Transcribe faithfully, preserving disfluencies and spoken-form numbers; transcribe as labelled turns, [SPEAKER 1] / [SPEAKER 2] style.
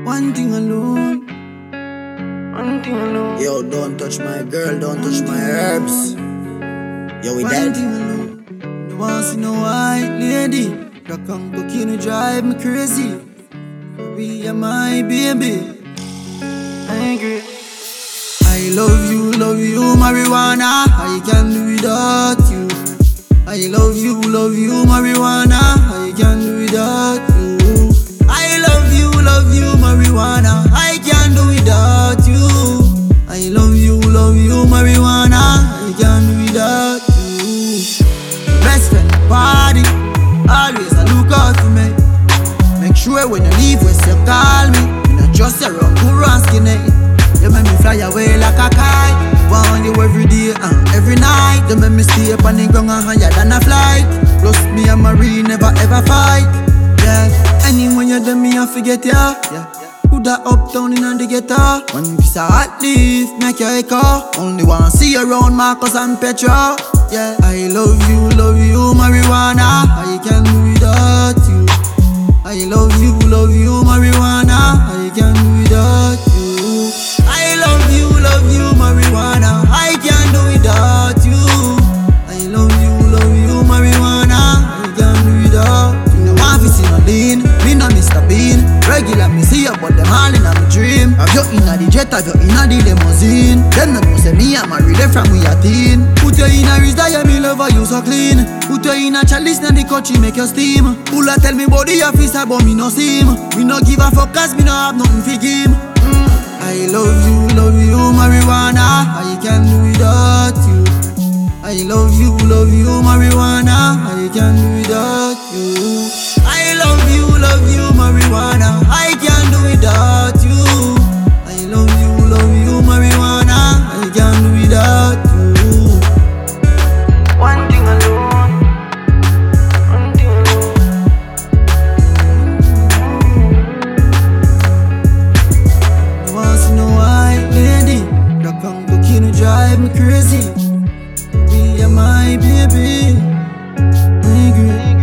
[SPEAKER 1] One thing alone. One thing alone.
[SPEAKER 2] Yo, don't touch my girl, don't touch my herbs. Yo, we
[SPEAKER 1] One
[SPEAKER 2] dead.
[SPEAKER 1] thing alone. You want to see no white lady? Rock and cocaine drive me crazy. We are my baby. I agree. I love you, love you, marijuana. I can't do without you. I love you, love you, marijuana. I can't do without you. I love you, love you, marijuana. I can't do without you. I love you, love you, marijuana. I can't do without you. Best friend, party. Always I look out for me. Make sure when you leave, when you call me. You not just around poor and skinny. You make me fly away like a kite. Want you every day and every night. You make me stay up on the ground and higher than a flight. Plus me and Marie never ever fight. Yeah, anyone you do me I forget ya. Yeah, put that uptown in the ghetto. One piece of hot leaf make you echo. Only one see you around Marcus and Petra. Yeah, I love you, love you, marijuana. I can't do without you. I love you, love you, marijuana. I can't do without you. I love you, love you, marijuana. I can't do without you. I love you, love you, marijuana. I can't do without you. No one fi see no lean, me no Mister Bean. Regular me see you, but them all inna me dream. Have you inna the jet, have you inna the limousine? Them no know say me and Marie them from we a teen. Put you inna wrist that yeah me love her, you so clean. Put you inna chalice, na the country make you steam. Pull a tell me body officer, but me no see him. Me no give a fuck 'cause me no have nothing for him. Mm. I love you, love you, marijuana. I can't do without you. I love you, love you, marijuana. I can't do without you. I love you, love you, marijuana. I can't do without you. I love you, love you, marijuana. I can't do without you. One thing alone. One thing alone. You want to see no white lady? Rock and cocaine drive me crazy. Be my baby. I agree.